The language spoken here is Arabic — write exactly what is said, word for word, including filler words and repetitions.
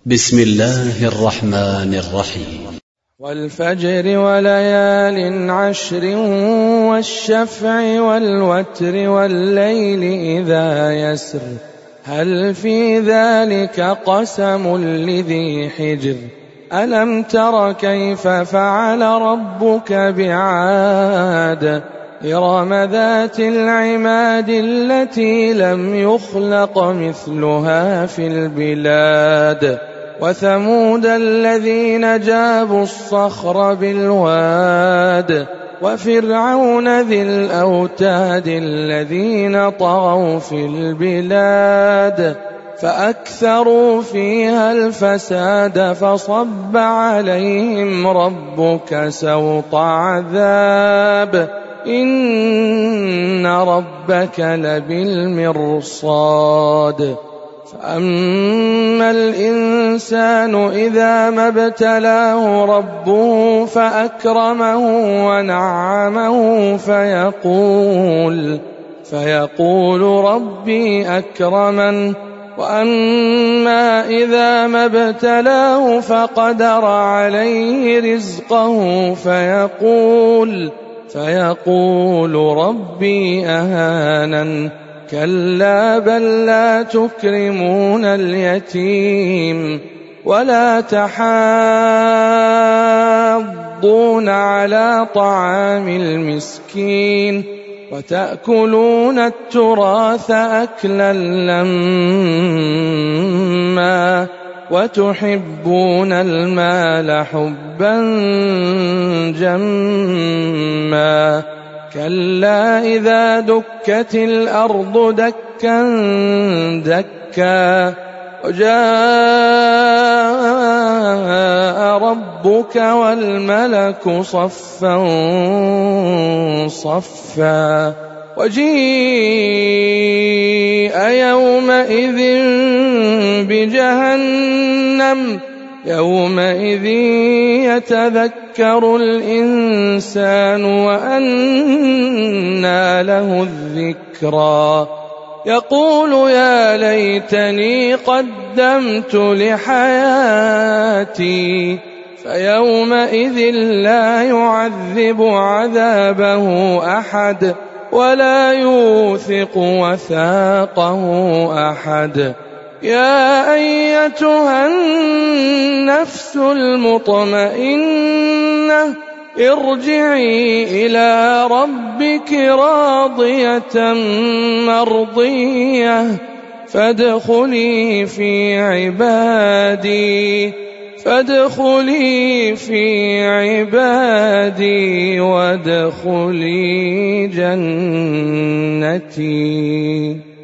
بسم الله الرحمن الرحيم. والفجر وليال عشر والشفع والوتر والليل إذا يسر هل في ذلك قسم لذي حجر ألم تر كيف فعل ربك بعاد إرم ذات العماد التي لم يخلق مثلها في البلاد وثمود الذين جابوا الصخر بالواد وفرعون ذي الأوتاد الذين طغوا في البلاد فأكثروا فيها الفساد فصب عليهم ربك سوط عذاب إن ربك لبالمرصاد فأما الإنسان إذا ما ابتلاه ربه فأكرمه ونعمه فيقول فيقول ربي أكرمن وأما إذا ما ابتلاه فقدر عليه رزقه فيقول فيقول ربي أهانن كلا بل لا تكرمون اليتيم ولا تحاضون على طعام المسكين وتأكلون التراث أكلا لما وتحبون المال حبا جما كلا إذا دكت الأرض دكا دكا وجاء ربك والملك صفا صفا وجيء يومئذ بجهنم يومئذ يتذكر الإنسان وأنى له الذكرى يقول يا ليتني قدمت لحياتي فيومئذ لا يعذب عذابه أحد ولا يوثق وثاقه أحد يا أيتها النفس المطمئنة ارجعي إلى ربك راضية مرضية فادخلي في عبادي فادخلي في عبادي وادخلي جنتي.